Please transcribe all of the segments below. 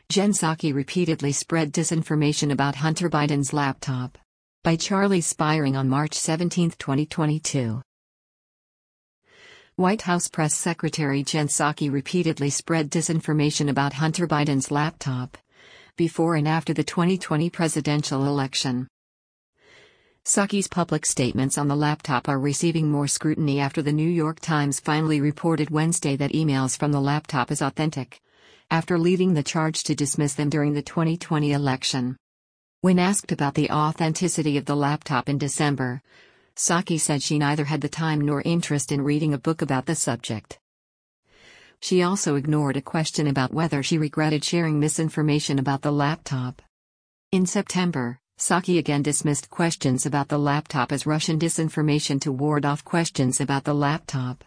Jen Psaki repeatedly spread disinformation about Hunter Biden's laptop. By Charlie Spiering on March 17, 2022. White House Press Secretary Jen Psaki repeatedly spread disinformation about Hunter Biden's laptop before and after the 2020 presidential election. Psaki's public statements on the laptop are receiving more scrutiny after the New York Times finally reported Wednesday that emails from the laptop is authentic, after leading the charge to dismiss them during the 2020 election. When asked about the authenticity of the laptop in December, Psaki said she neither had the time nor interest in reading a book about the subject. She also ignored a question about whether she regretted sharing misinformation about the laptop. In September, Psaki again dismissed questions about the laptop as Russian disinformation to ward off questions about the laptop.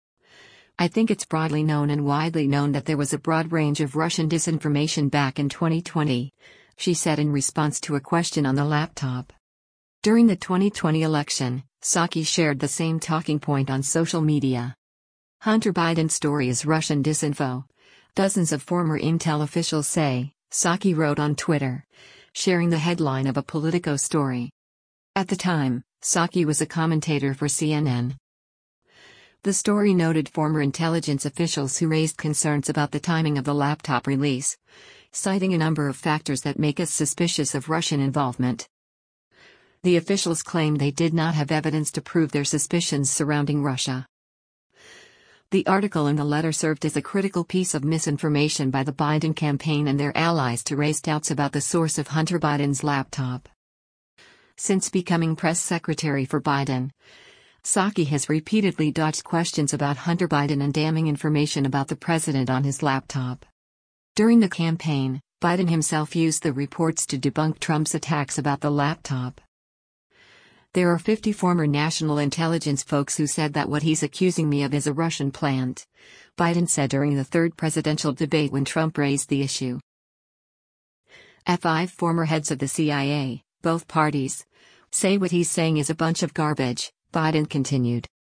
I think it's broadly known and widely known that there was a broad range of Russian disinformation back in 2020, she said in response to a question on the laptop. During the 2020 election, Psaki shared the same talking point on social media. Hunter Biden's story is Russian disinfo, dozens of former Intel officials say, Psaki wrote on Twitter, sharing the headline of a Politico story. At the time, Psaki was a commentator for CNN. The story noted former intelligence officials who raised concerns about the timing of the laptop release, citing a number of factors that make us suspicious of Russian involvement. The officials claimed they did not have evidence to prove their suspicions surrounding Russia. The article in the letter served as a critical piece of misinformation by the Biden campaign and their allies to raise doubts about the source of Hunter Biden's laptop. Since becoming press secretary for Biden, Psaki has repeatedly dodged questions about Hunter Biden and damning information about the president on his laptop. During the campaign, Biden himself used the reports to debunk Trump's attacks about the laptop. There are 50 former national intelligence folks who said that what he's accusing me of is a Russian plant, Biden said during the third presidential debate when Trump raised the issue. 5 former heads of the CIA, both parties, say what he's saying is a bunch of garbage, Biden continued.